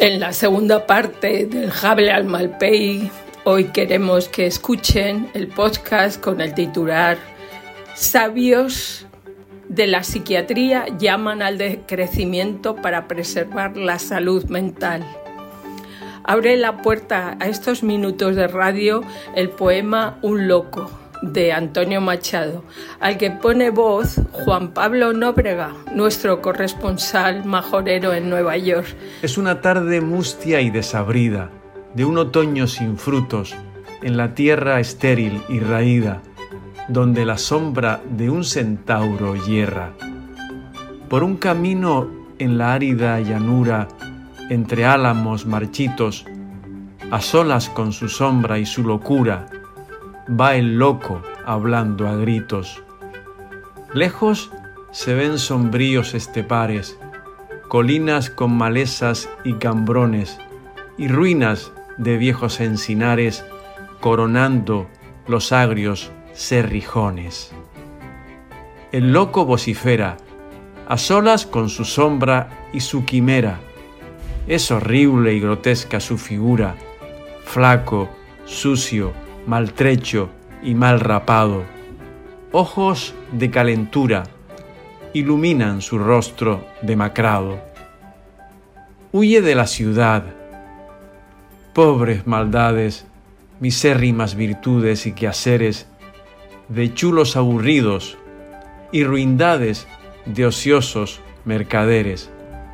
En la segunda parte del Jable al Malpei, hoy queremos que escuchen el podcast con el titular Sabios de la psiquiatría llaman al decrecimiento para preservar la salud mental. Abre la puerta a estos minutos de radio el poema Un loco, de Antonio Machado, al que pone voz Juan Pablo Nóbrega, nuestro corresponsal majorero en Nueva York. Es una tarde mustia y desabrida, de un otoño sin frutos, en la tierra estéril y raída, donde la sombra de un centauro hierra. Por un camino en la árida llanura, entre álamos marchitos, a solas con su sombra y su locura, va el loco hablando a gritos. Lejos se ven sombríos estepares, colinas con malezas y cambrones, y ruinas de viejos encinares coronando los agrios cerrijones. El loco vocifera, a solas con su sombra y su quimera. Es horrible y grotesca su figura, flaco, sucio, maltrecho y mal rapado. Ojos de calentura iluminan su rostro demacrado. Huye de la ciudad. Pobres maldades, misérrimas virtudes y quehaceres de chulos aburridos y ruindades de ociosos mercaderes.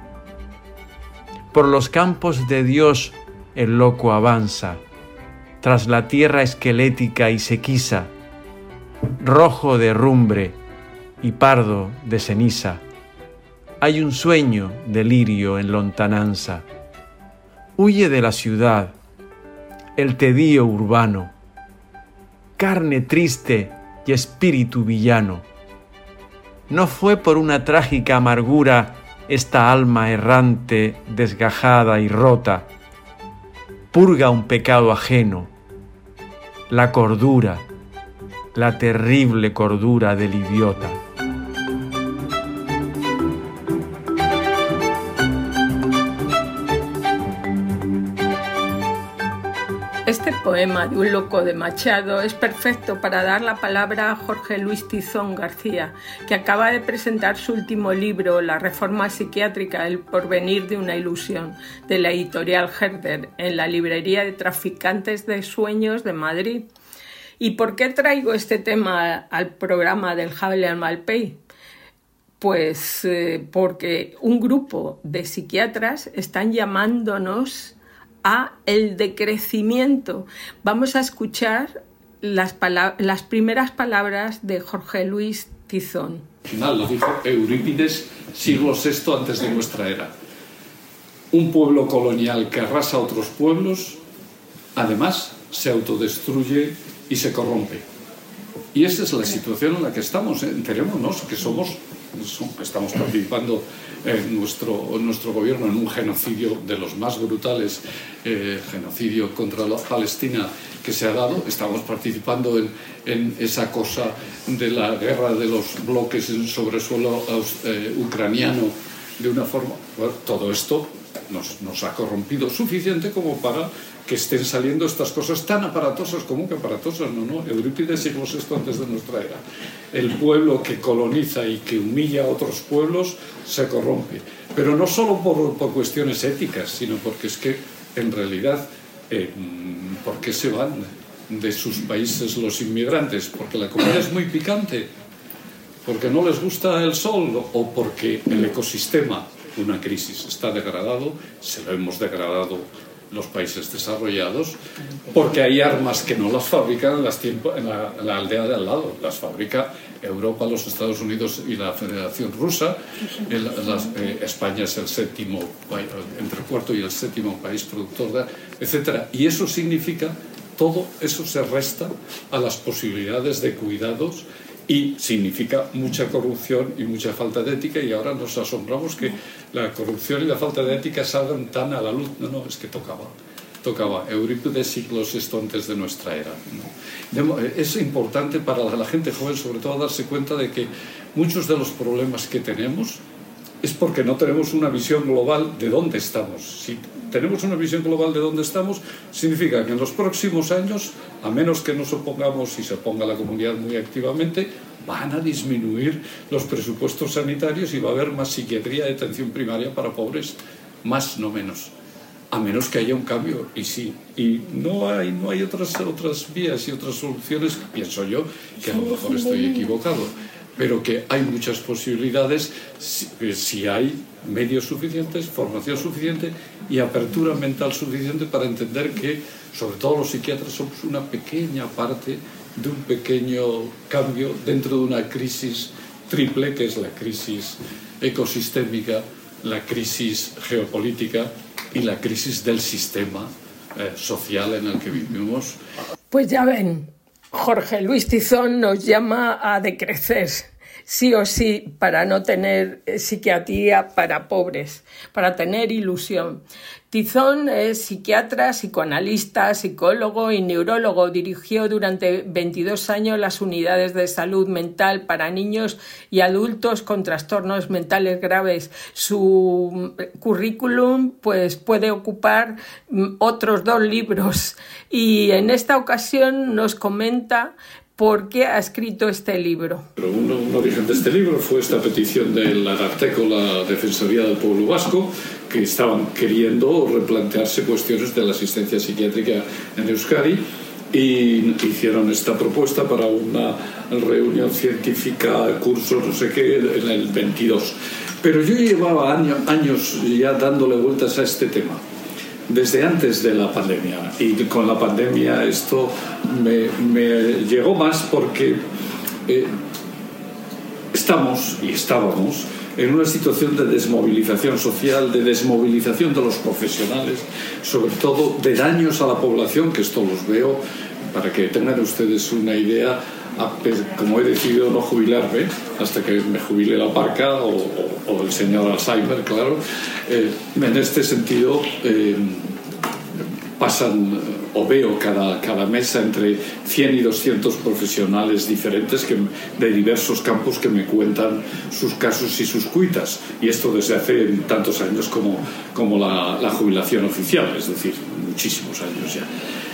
Por los campos de Dios el loco avanza, tras la tierra esquelética y sequiza, rojo de herrumbre y pardo de ceniza. Hay un sueño de lirio en lontananza. Huye de la ciudad, el tedío urbano, carne triste y espíritu villano. No fue por una trágica amargura esta alma errante, desgajada y rota. Purga un pecado ajeno, la cordura, la terrible cordura del idiota. Este poema de Un loco de Machado es perfecto para dar la palabra a Jorge Luis Tizón García, que acaba de presentar su último libro, La reforma psiquiátrica, el porvenir de una ilusión, de la editorial Herder, en la librería de Traficantes de Sueños de Madrid. ¿Y por qué traigo este tema al programa del Jable al Malpei? Pues porque un grupo de psiquiatras están llamándonos a el decrecimiento. Vamos a escuchar las primeras palabras de Jorge Luis Tizón. Lo dijo Eurípides, siglo VI antes de nuestra era. Un pueblo colonial que arrasa a otros pueblos, además, se autodestruye y se corrompe. Y esa es la situación en la que estamos. Enterémonos que estamos participando en nuestro gobierno en un genocidio de los más brutales, genocidio contra la Palestina que se ha dado. Estamos participando en esa cosa de la guerra de los bloques sobre el suelo ucraniano de una forma. Bueno, todo esto nos ha corrompido suficiente como para que estén saliendo estas cosas tan aparatosas como que aparatosas, no. Eurípides, siglo VI antes de nuestra era. El pueblo que coloniza y que humilla a otros pueblos se corrompe. Pero no solo por cuestiones éticas, sino porque es que, en realidad, ¿por qué se van de sus países los inmigrantes? Porque la comida es muy picante, porque no les gusta el sol o porque el ecosistema, una crisis, está degradado, se lo hemos degradado los países desarrollados, porque hay armas que no las fabrican en la aldea de al lado, las fabrica Europa, los Estados Unidos y la Federación Rusa. España es el séptimo, entre el cuarto y el séptimo país productor, etc. Y eso significa, todo eso se resta a las posibilidades de cuidados y significa mucha corrupción y mucha falta de ética, y ahora nos asombramos que la corrupción y la falta de ética salgan tan a la luz. No, es que tocaba. Eurípides, siglo VI antes de nuestra era, ¿no? Es importante para la gente joven, sobre todo, darse cuenta de que muchos de los problemas que tenemos es porque no tenemos una visión global de dónde estamos. Si tenemos una visión global de dónde estamos, significa que en los próximos años, a menos que nos opongamos y se oponga la comunidad muy activamente, van a disminuir los presupuestos sanitarios y va a haber más psiquiatría de atención primaria para pobres, más no menos, a menos que haya un cambio. Y sí, y no hay otras vías y otras soluciones, pienso yo, que a lo mejor estoy equivocado, pero que hay muchas posibilidades si hay medios suficientes, formación suficiente y apertura mental suficiente para entender que, sobre todo los psiquiatras, somos una pequeña parte de un pequeño cambio dentro de una crisis triple, que es la crisis ecosistémica, la crisis geopolítica y la crisis del sistema social en el que vivimos. Pues ya ven, Jorge Luis Tizón nos llama a decrecer, sí o sí, para no tener psiquiatría para pobres, para tener ilusión. Tizón es psiquiatra, psicoanalista, psicólogo y neurólogo. Dirigió durante 22 años las unidades de salud mental para niños y adultos con trastornos mentales graves. Su currículum pues puede ocupar otros 2 libros y en esta ocasión nos comenta ¿por qué ha escrito este libro? Un origen de este libro fue esta petición del Ararteko, la Defensoría del Pueblo Vasco, que estaban queriendo replantearse cuestiones de la asistencia psiquiátrica en Euskadi y hicieron esta propuesta para una reunión científica, curso, no sé qué, en el 22. Pero yo llevaba años ya dándole vueltas a este tema, desde antes de la pandemia, y con la pandemia esto me llegó más porque estábamos en una situación de desmovilización social, de desmovilización de los profesionales, sobre todo de daños a la población, que esto los veo, para que tengan ustedes una idea, como he decidido no jubilarme hasta que me jubile la parca o el señor Alzheimer, claro, en este sentido pasan o veo cada mesa entre 100 y 200 profesionales diferentes de diversos campos que me cuentan sus casos y sus cuitas, y esto desde hace tantos años como la jubilación oficial, es decir, muchísimos años ya.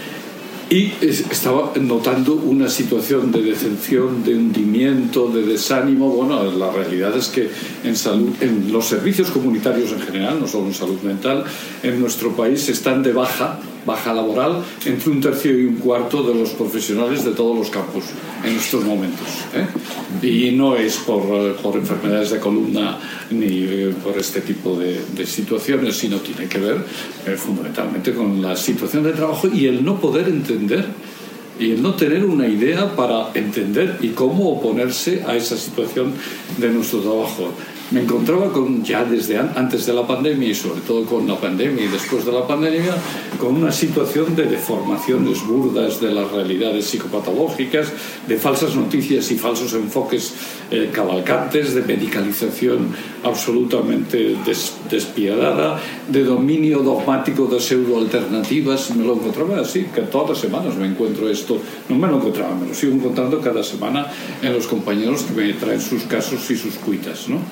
Y estaba notando una situación de decepción, de hundimiento, de desánimo. Bueno, la realidad es que en los servicios comunitarios en general, no solo en salud mental, en nuestro país están de baja laboral entre 1/3 y 1/4 de los profesionales de todos los campos en estos momentos, y no es por enfermedades de columna ni por este tipo de situaciones, sino tiene que ver fundamentalmente con la situación de trabajo y el no poder entender y el no tener una idea para entender y cómo oponerse a esa situación de nuestro trabajo. Me encontraba ya desde antes de la pandemia y sobre todo con la pandemia y después de la pandemia con una situación de deformaciones burdas de las realidades psicopatológicas, de falsas noticias y falsos enfoques cavalcantes, de medicalización absolutamente despiadada, de dominio dogmático de pseudoalternativas. Me lo encontraba así, que todas las semanas me encuentro esto. No me lo encontraba, me lo sigo encontrando cada semana en los compañeros que me traen sus casos y sus cuitas, ¿no?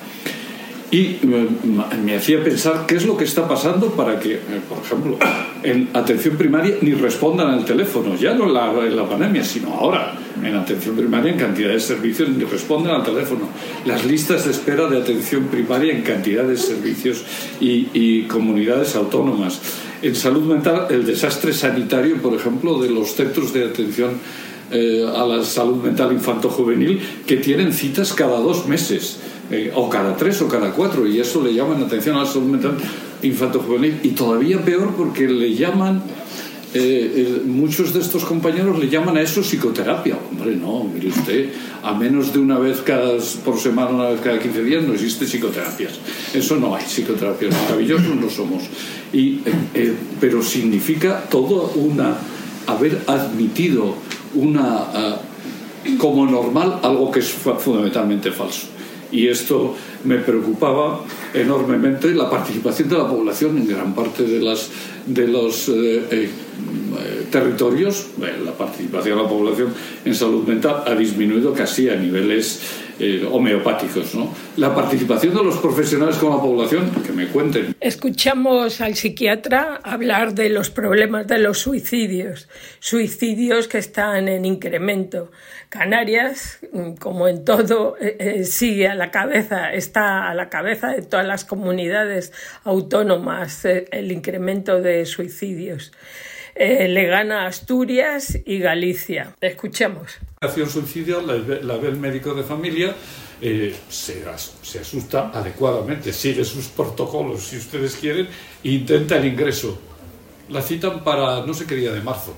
Y me hacía pensar qué es lo que está pasando para que, por ejemplo, en atención primaria ni respondan al teléfono, ya no en la pandemia, sino ahora, en atención primaria en cantidad de servicios ni responden al teléfono. Las listas de espera de atención primaria en cantidad de servicios y comunidades autónomas. En salud mental, el desastre sanitario, por ejemplo, de los centros de atención a la salud mental infanto-juvenil, que tienen citas cada 2 meses. O cada 3 o cada 4, y eso le llaman atención a la salud mental infanto-juvenil, y todavía peor porque le llaman, muchos de estos compañeros le llaman a eso psicoterapia. Hombre, no, mire usted, a menos de una vez por semana, una vez cada 15 días no existe psicoterapias, eso no hay, psicoterapias maravillosos no somos, pero significa todo haber admitido como normal algo que es fundamentalmente falso. Y esto me preocupaba enormemente, la participación de la población en gran parte de los territorios, la participación de la población en salud mental ha disminuido casi a niveles homeopáticos, ¿no? La participación de los profesionales con la población, que me cuenten. Escuchamos al psiquiatra hablar de los problemas de los suicidios que están en incremento. Canarias, como en todo, sigue a la cabeza, está a la cabeza de todas las comunidades autónomas el incremento de suicidios. Le gana Asturias y Galicia. Escuchemos. La acción suicida la ve el médico de familia, se asusta adecuadamente, sigue sus protocolos, si ustedes quieren, e intenta el ingreso. La citan para no sé qué día de marzo.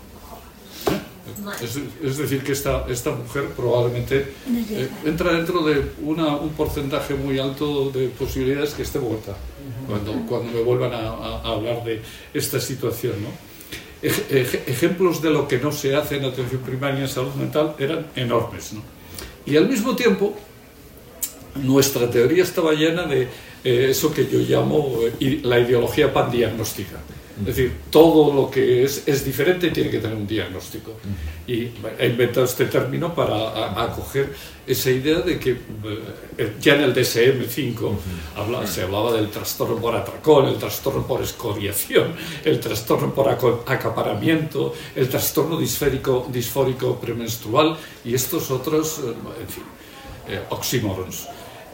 Es decir, que esta mujer probablemente entra dentro de un porcentaje muy alto de posibilidades que esté muerta cuando me vuelvan a hablar de esta situación, ¿no? Ejemplos de lo que no se hace en atención primaria en salud mental eran enormes, ¿no? Y al mismo tiempo, nuestra teoría estaba llena de eso que yo llamo la ideología pandiagnóstica. Es decir, todo lo que es diferente y tiene que tener un diagnóstico. Y he inventado este término para acoger esa idea de que ya en el DSM-5 se hablaba del trastorno por atracón, el trastorno por escoriación, el trastorno por acaparamiento, el trastorno disfórico premenstrual y estos otros, en fin, oxímorons.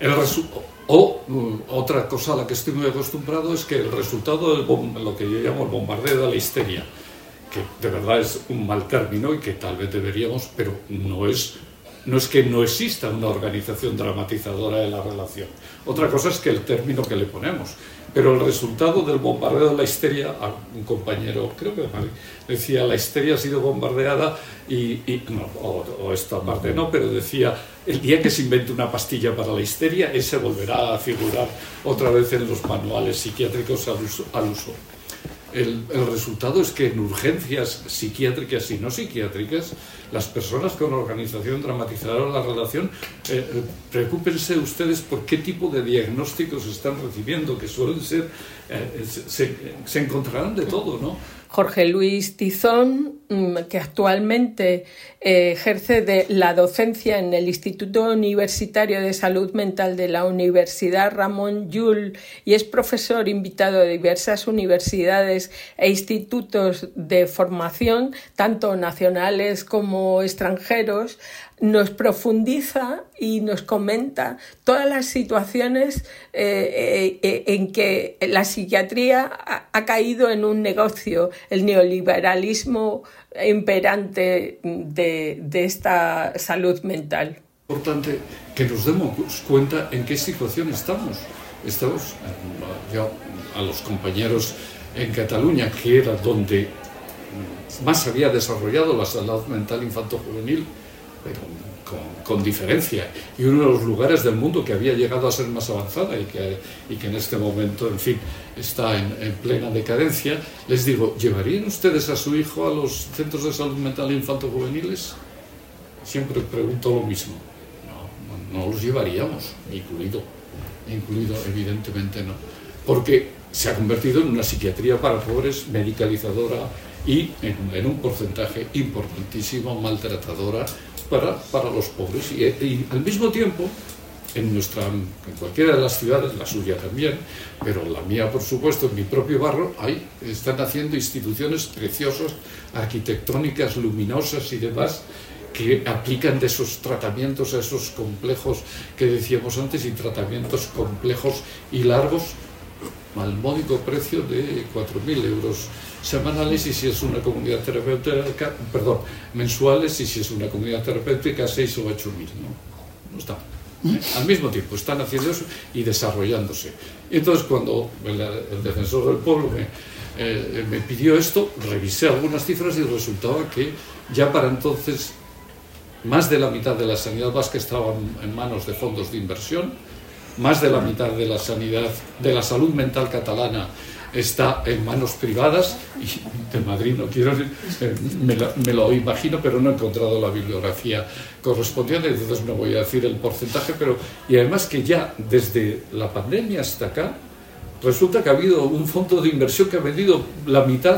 Otra cosa a la que estoy muy acostumbrado es que el resultado de lo que yo llamo el bombardeo de la histeria, que de verdad es un mal término y que tal vez deberíamos, pero no es que no exista una organización dramatizadora de la relación. Otra cosa es que el término que le ponemos. Pero el resultado del bombardeo de la histeria, un compañero, creo que decía, la histeria ha sido bombardeada o esta parte no, pero decía, el día que se invente una pastilla para la histeria, ese volverá a figurar otra vez en los manuales psiquiátricos al uso. El resultado es que en urgencias psiquiátricas y no psiquiátricas, las personas con organización dramatizadora de la relación, preocúpense ustedes por qué tipo de diagnósticos están recibiendo, que suelen ser, se encontrarán de todo, ¿no? Jorge Luis Tizón, que actualmente ejerce de la docencia en el Instituto Universitario de Salud Mental de la Universidad Ramon Llull y es profesor invitado de diversas universidades e institutos de formación, tanto nacionales como extranjeros, nos profundiza y nos comenta todas las situaciones en que la psiquiatría ha caído en un negocio, el neoliberalismo imperante de esta salud mental. Es importante que nos demos cuenta en qué situación estamos. Yo, a los compañeros en Cataluña, que era donde más se había desarrollado la salud mental infanto-juvenil, pero con diferencia, y uno de los lugares del mundo que había llegado a ser más avanzada y que en este momento, en fin, está en plena decadencia, les digo, ¿llevarían ustedes a su hijo a los centros de salud mental infanto-juveniles? Siempre pregunto lo mismo. No los llevaríamos, incluido evidentemente no, porque se ha convertido en una psiquiatría para pobres, medicalizadora y en un porcentaje importantísimo maltratadora para los pobres y al mismo tiempo en cualquiera de las ciudades, la suya también, pero la mía por supuesto, en mi propio barrio, están haciendo instituciones preciosas, arquitectónicas, luminosas y demás, que aplican de esos tratamientos a esos complejos que decíamos antes y tratamientos complejos y largos al módico precio de 4.000 euros semanales y si es una comunidad terapéutica, mensuales y si es una comunidad terapéutica 6 o 8.000, no está. Al mismo tiempo están haciendo eso y desarrollándose. Y entonces cuando el defensor del pueblo me pidió esto, revisé algunas cifras y resultaba que ya para entonces más de la mitad de la sanidad vasca estaba en manos de fondos de inversión, más de la mitad de la salud mental catalana está en manos privadas y de Madrid no quiero, me lo imagino, pero no he encontrado la bibliografía correspondiente, entonces no voy a decir el porcentaje, y además que ya desde la pandemia hasta acá resulta que ha habido un fondo de inversión que ha vendido la mitad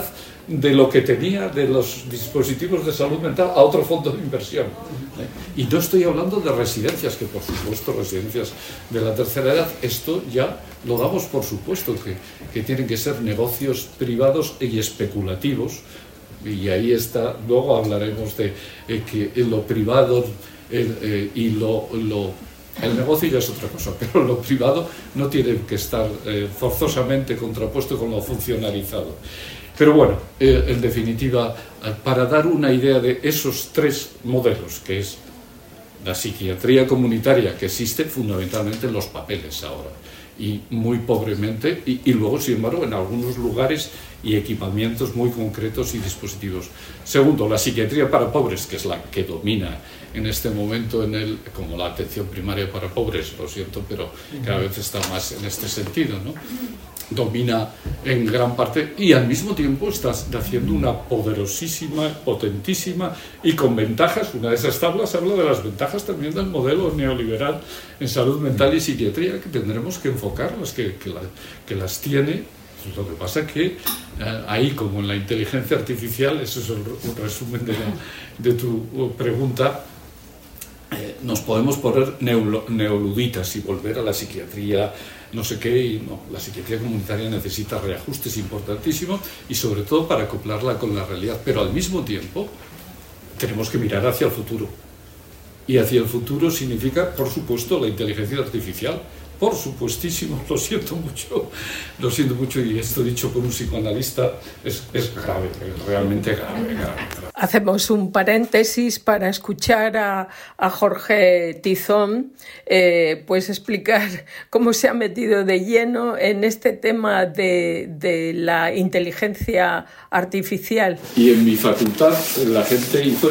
de lo que tenía de los dispositivos de salud mental a otro fondo de inversión. Y no estoy hablando de residencias, que por supuesto residencias de la tercera edad, esto ya lo damos por supuesto, que tienen que ser negocios privados y especulativos, y ahí está, luego hablaremos de que lo privado y el negocio ya es otra cosa, pero lo privado no tiene que estar forzosamente contrapuesto con lo funcionalizado. Pero bueno, en definitiva, para dar una idea de esos tres modelos, que es la psiquiatría comunitaria, que existe fundamentalmente en los papeles ahora, y muy pobremente, y luego, sin embargo, en algunos lugares y equipamientos muy concretos y dispositivos. Segundo, la psiquiatría para pobres, que es la que domina en este momento como la atención primaria para pobres, lo siento, pero cada vez está más en este sentido, ¿no? Domina en gran parte y al mismo tiempo está haciendo una poderosísima, potentísima y con ventajas. Una de esas tablas habla de las ventajas también del modelo neoliberal en salud mental y psiquiatría, que tendremos que enfocarlas, que las tiene. Lo que pasa es que ahí, como en la inteligencia artificial, eso es un resumen de tu pregunta, nos podemos poner neoluditas y volver a la psiquiatría no sé qué, y no, la psiquiatría comunitaria necesita reajustes importantísimos y sobre todo para acoplarla con la realidad, pero al mismo tiempo tenemos que mirar hacia el futuro, y hacia el futuro significa, por supuesto, la inteligencia artificial. Por supuestísimo, lo siento mucho, y esto dicho por un psicoanalista es grave, realmente grave. Hacemos un paréntesis para escuchar a Jorge Tizón pues explicar cómo se ha metido de lleno en este tema de la inteligencia artificial. Y en mi facultad la gente hizo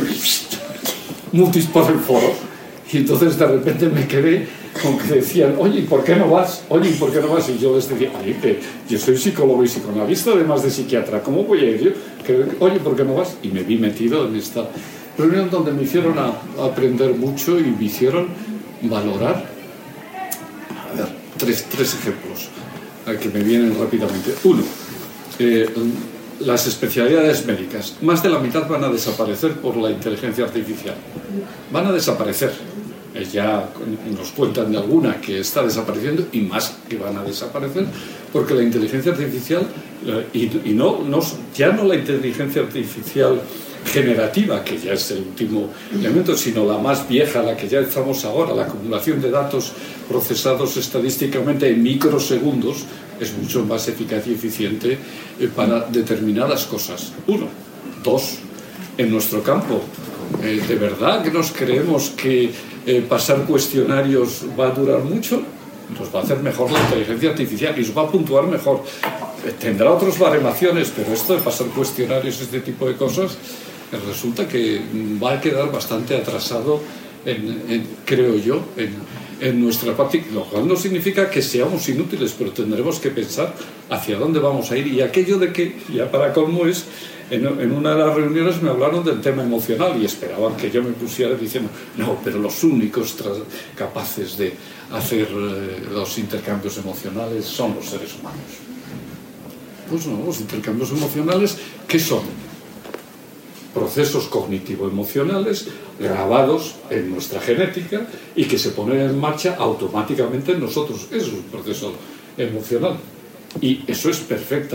mutis por el foro, y entonces de repente me quedé con que decían, oye, ¿por qué no vas? Y yo les decía, oye, que yo soy psicólogo y psicoanalista, además de psiquiatra, ¿cómo voy a ir yo? Oye, ¿por qué no vas? Y me vi metido en esta reunión donde me hicieron aprender mucho y me hicieron valorar, a ver, tres ejemplos que me vienen rápidamente. Uno, las especialidades médicas, más de la mitad van a desaparecer por la inteligencia artificial. Van a desaparecer. Ya nos cuentan de alguna que está desapareciendo y más que van a desaparecer porque la inteligencia artificial, ya no la inteligencia artificial generativa, que ya es el último elemento, sino la más vieja, la que ya estamos ahora, la acumulación de datos procesados estadísticamente en microsegundos, es mucho más eficaz y eficiente para determinadas cosas. Uno. Dos, en nuestro campo, ¿de verdad que nos creemos que pasar cuestionarios va a durar mucho? Nos va a hacer mejor la inteligencia artificial y nos va a puntuar mejor. Tendrá otras baremaciones, pero esto de pasar cuestionarios, este tipo de cosas, resulta que va a quedar bastante atrasado, creo yo, en nuestra parte, lo cual no significa que seamos inútiles, pero tendremos que pensar hacia dónde vamos a ir. Y aquello de que, ya para colmo, es en una de las reuniones me hablaron del tema emocional y esperaban que yo me pusiera diciendo, no, pero los únicos capaces de hacer los intercambios emocionales son los seres humanos. Pues no, los intercambios emocionales, ¿qué son? Procesos cognitivo-emocionales grabados en nuestra genética y que se ponen en marcha automáticamente en nosotros. Eso es un proceso emocional. Y eso es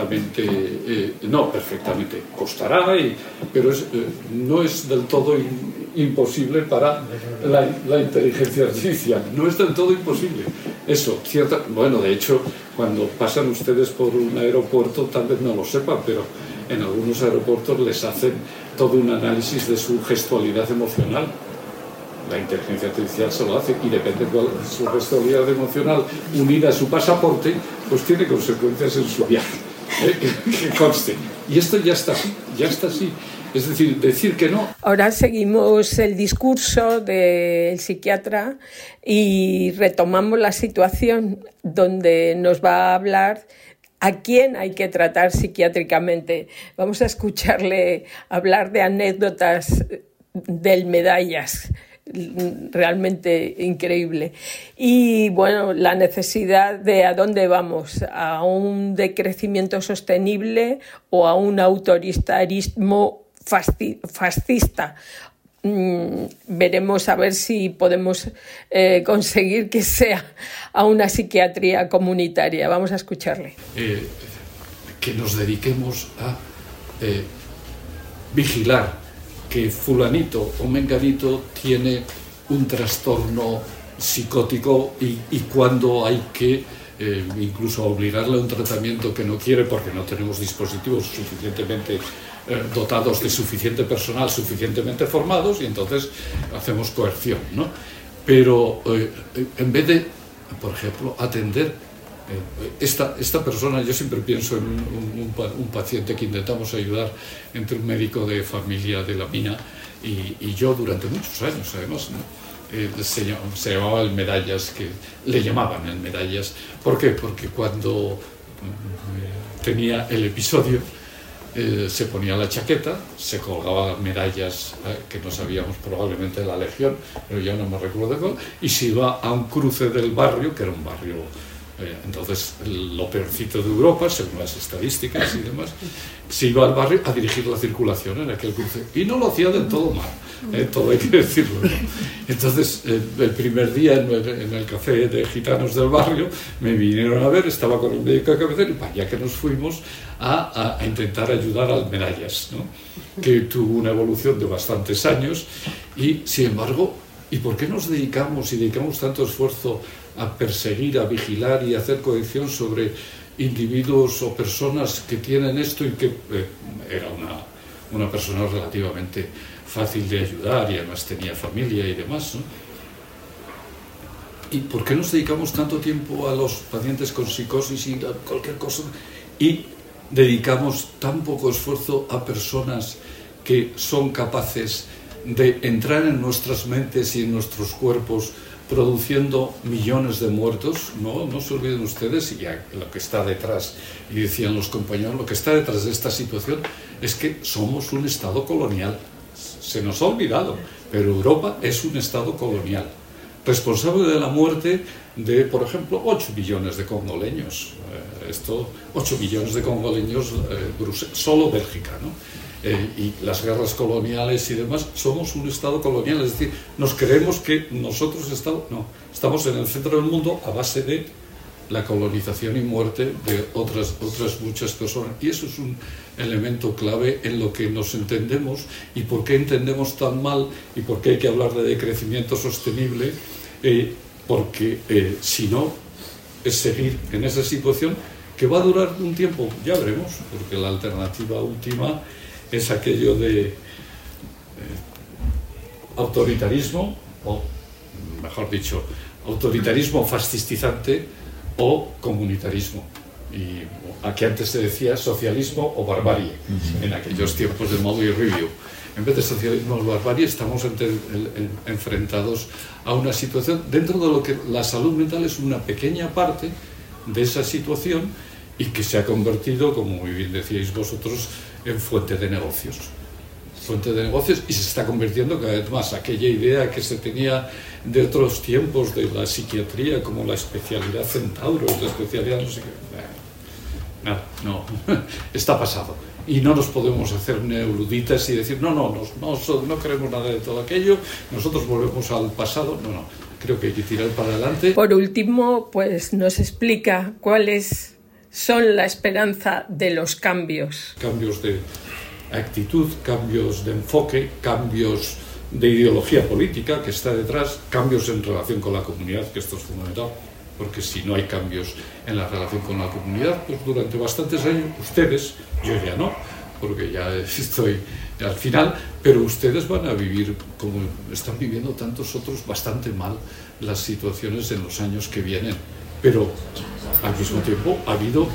costará, pero no es del todo imposible para la inteligencia artificial. No es del todo imposible. Eso, bueno, de hecho, cuando pasan ustedes por un aeropuerto, tal vez no lo sepan, pero en algunos aeropuertos les hacen todo un análisis de su gestualidad emocional. La inteligencia artificial se lo hace y depende de cuál su gestualidad emocional unida a su pasaporte, pues tiene consecuencias en su viaje. Que conste. Y esto ya está así. Es decir que no. Ahora seguimos el discurso del psiquiatra y retomamos la situación donde nos va a hablar a quién hay que tratar psiquiátricamente. Vamos a escucharle hablar de anécdotas del Medallas, realmente increíble. Y bueno, la necesidad de a dónde vamos, a un decrecimiento sostenible o a un autoritarismo fascista. Veremos a ver si podemos conseguir que sea a una psiquiatría comunitaria. Vamos a escucharle. Que nos dediquemos a vigilar que fulanito o menganito tiene un trastorno psicótico y cuando hay que incluso obligarle a un tratamiento que no quiere porque no tenemos dispositivos suficientemente dotados de suficiente personal, suficientemente formados, y entonces hacemos coerción, ¿no? Pero en vez de, por ejemplo, atender esta persona, yo siempre pienso en un paciente que intentamos ayudar entre un médico de familia de la mina y yo durante muchos años, además, ¿no? Se llamaba el Medallas, que le llamaban el Medallas. ¿Por qué? Porque cuando tenía el episodio se ponía la chaqueta, se colgaba medallas que no sabíamos, probablemente de la Legión, pero ya no me recuerdo cuál, y se iba a un cruce del barrio, que era un barrio entonces lo peorcito de Europa, según las estadísticas y demás, se iba al barrio a dirigir la circulación en aquel cruce, y no lo hacía del todo mal, todo hay que decirlo, ¿no? Entonces el primer día en el café de gitanos del barrio me vinieron a ver, estaba con el médico de cabecera, y vaya que nos fuimos a intentar ayudar al Medallas, ¿no? Que tuvo una evolución de bastantes años, y sin embargo, ¿y por qué nos dedicamos tanto esfuerzo a perseguir, a vigilar y a hacer cohesión sobre individuos o personas que tienen esto y que era una persona relativamente fácil de ayudar y además tenía familia y demás, ¿no? ¿Y por qué nos dedicamos tanto tiempo a los pacientes con psicosis y a cualquier cosa y dedicamos tan poco esfuerzo a personas que son capaces de entrar en nuestras mentes y en nuestros cuerpos produciendo millones de muertos? No se olviden ustedes, y lo que está detrás, y decían los compañeros, lo que está detrás de esta situación es que somos un Estado colonial. Se nos ha olvidado, pero Europa es un Estado colonial, responsable de la muerte de, por ejemplo, 8 millones de congoleños. 8 millones de congoleños, solo Bélgica, ¿no? Y las guerras coloniales y demás, somos un Estado colonial, es decir, nos creemos que nosotros estamos en el centro del mundo a base de la colonización y muerte de otras muchas personas, y eso es un elemento clave en lo que nos entendemos y por qué entendemos tan mal y por qué hay que hablar de decrecimiento sostenible, porque si no es seguir en esa situación que va a durar un tiempo, ya veremos, porque la alternativa última es aquello de autoritarismo, o mejor dicho, autoritarismo fascistizante o comunitarismo. Y aquí antes se decía socialismo o barbarie, en aquellos tiempos de Mao y Rubio. En vez de socialismo o barbarie, estamos enfrentados a una situación dentro de lo que la salud mental es una pequeña parte de esa situación y que se ha convertido, como muy bien decíais vosotros, en fuente de negocios, y se está convirtiendo cada vez más. Aquella idea que se tenía de otros tiempos de la psiquiatría como la especialidad centauro, la especialidad no sé qué, no, está pasado, y no nos podemos hacer neoluditas y decir no queremos nada de todo aquello, nosotros volvemos al pasado. No, creo que hay que tirar para adelante. Por último, pues nos explica cuáles son la esperanza de los cambios. Cambios de actitud, cambios de enfoque, cambios de ideología política que está detrás, cambios en relación con la comunidad, que esto es fundamental, porque si no hay cambios en la relación con la comunidad, pues durante bastantes años, ustedes, yo ya no, porque ya estoy al final, pero ustedes van a vivir, como están viviendo tantos otros, bastante mal las situaciones en los años que vienen. Pero al mismo tiempo ha habido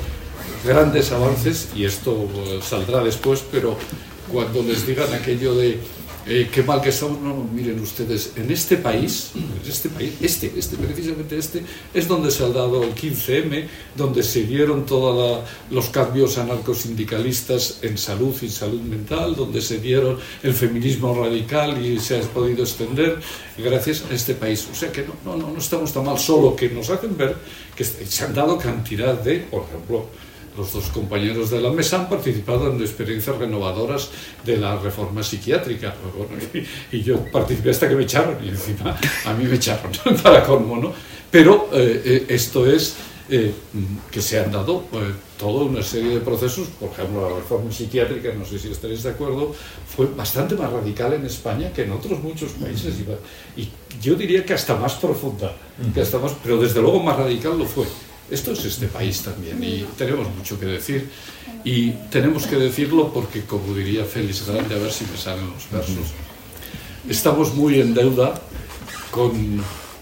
grandes avances, y esto saldrá después, pero cuando les digan aquello de qué mal que estamos. No, miren ustedes, en este país, precisamente es donde se ha dado el 15M, donde se dieron todos los cambios anarcosindicalistas en salud y salud mental, donde se dieron el feminismo radical y se ha podido extender gracias a este país. O sea que no estamos tan mal, solo que nos hacen ver que se han dado cantidad de, por ejemplo, los dos compañeros de la mesa han participado en experiencias renovadoras de la reforma psiquiátrica. Bueno, y yo participé hasta que me echaron, y encima a mí me echaron, para colmo, ¿no? Pero esto es que se han dado toda una serie de procesos. Por ejemplo, la reforma psiquiátrica, no sé si estaréis de acuerdo, fue bastante más radical en España que en otros muchos países, y yo diría que hasta más profunda, pero desde luego más radical lo fue. Esto es este país también, y tenemos mucho que decir, y tenemos que decirlo porque, como diría Félix Grande, a ver si me salen los versos, estamos muy en deuda con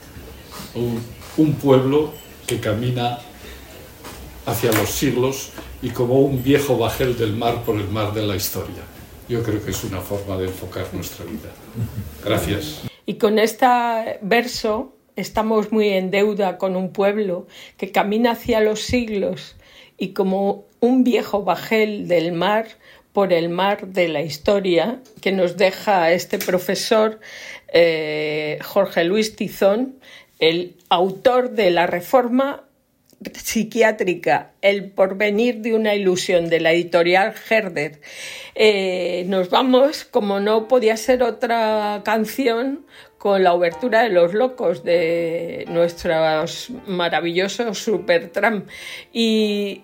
un pueblo que camina hacia los siglos y como un viejo bajel del mar por el mar de la historia. Yo creo que es una forma de enfocar nuestra vida. Gracias. Y con este verso estamos muy en deuda con un pueblo que camina hacia los siglos y como un viejo bajel del mar por el mar de la historia que nos deja este profesor Jorge Luis Tizón, el autor de la reforma psiquiátrica, El porvenir de una ilusión, de la editorial Herder. Nos vamos, como no podía ser otra canción, con la obertura de Los Locos, de nuestros maravillosos Supertramp. Y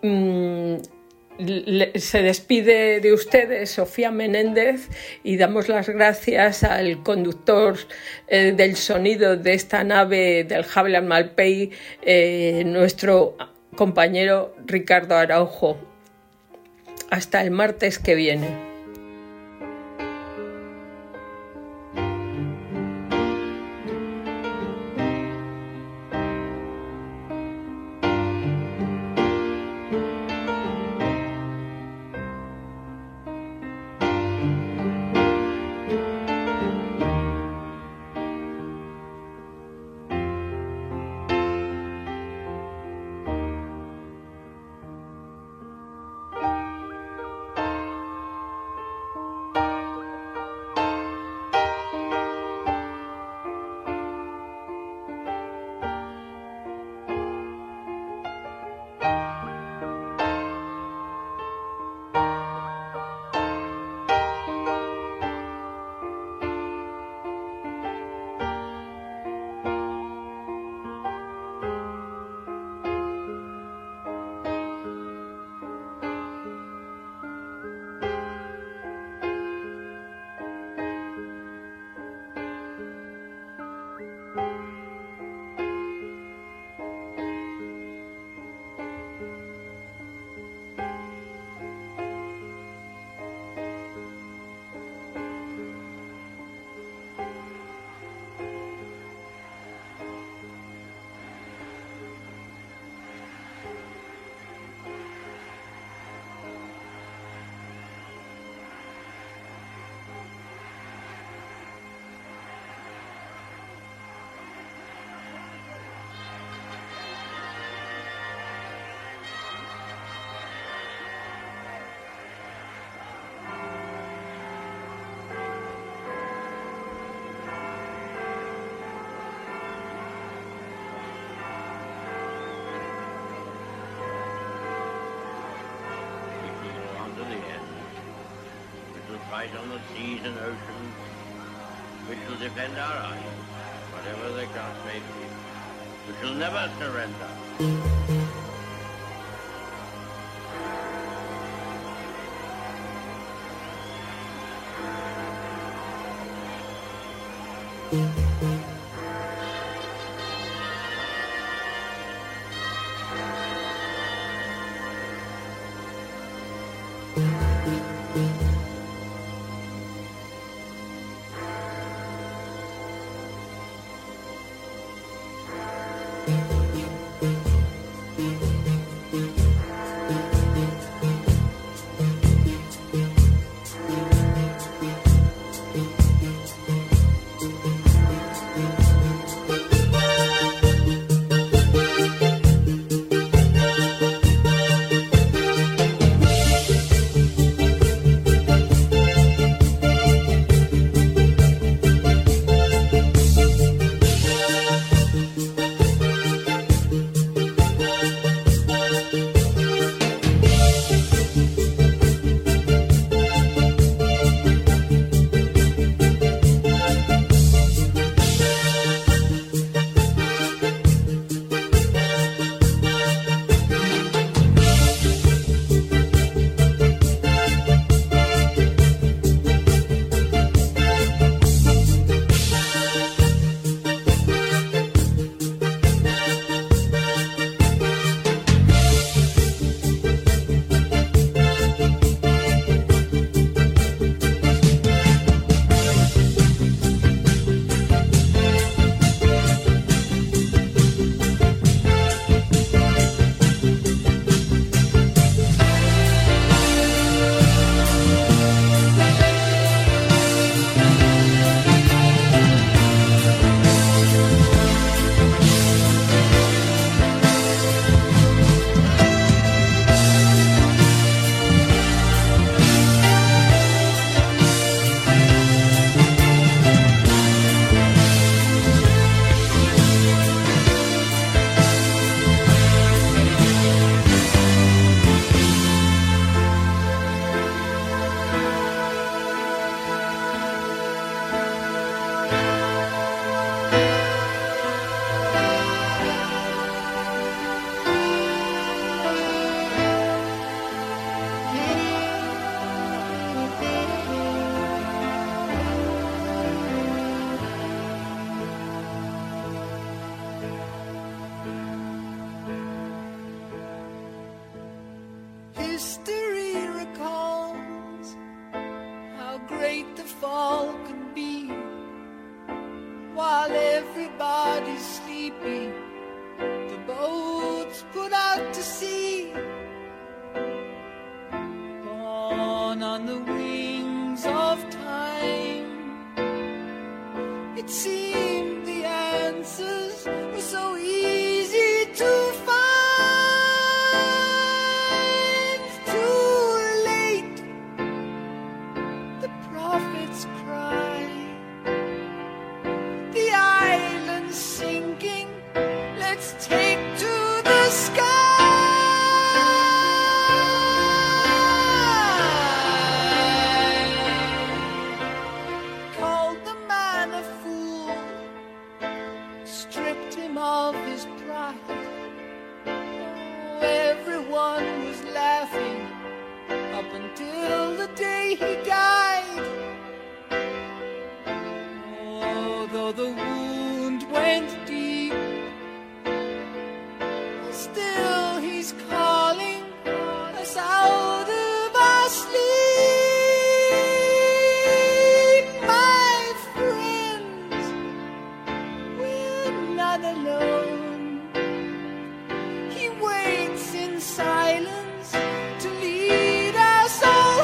se despide de ustedes Sofía Menéndez, y damos las gracias al conductor del sonido de esta nave del Hable Malpey, nuestro compañero Ricardo Araujo. Hasta el martes que viene. Fight on the seas and oceans, we shall defend our island, whatever the cost may be. We shall never surrender. time of his pride. Oh, everyone was laughing up until the day he died. Oh, though the wound went deep, still he's calling us out of our sleep. My friends, we're not alone. He waits in silence to lead us all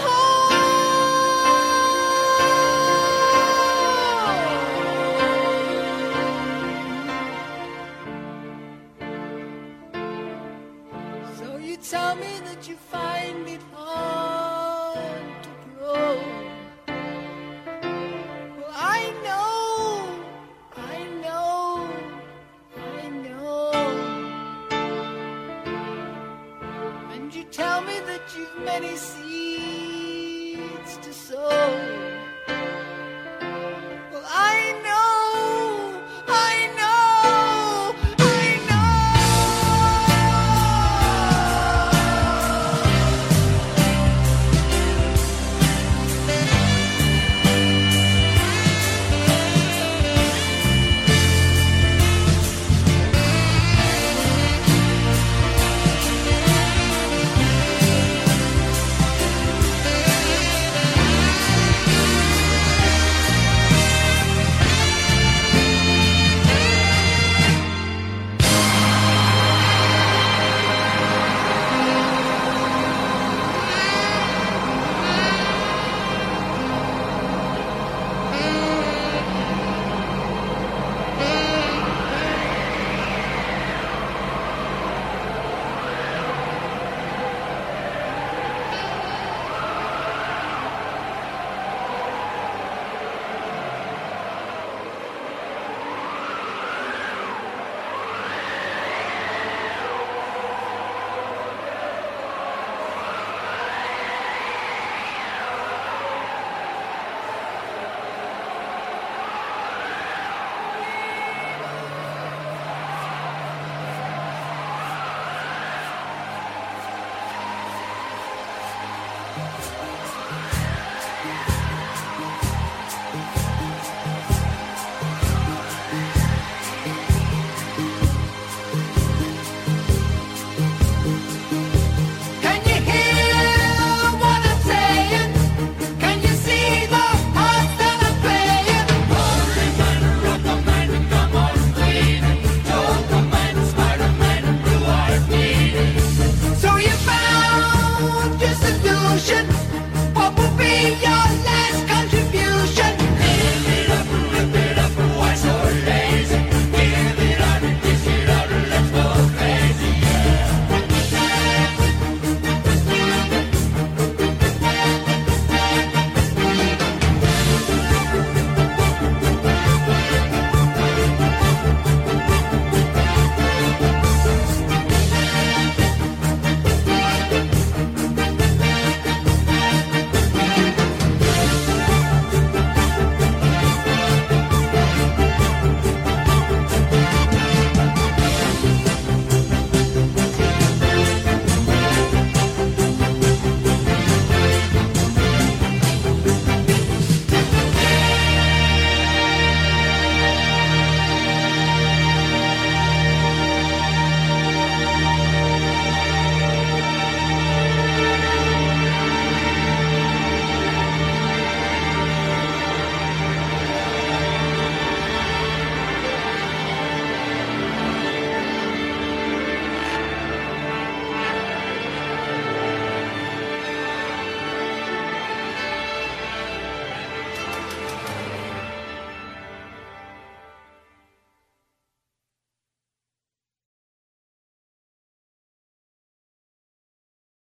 home. So you tell me that you find it hard to grow. Well, I know. And you tell me that you've many seeds to sow.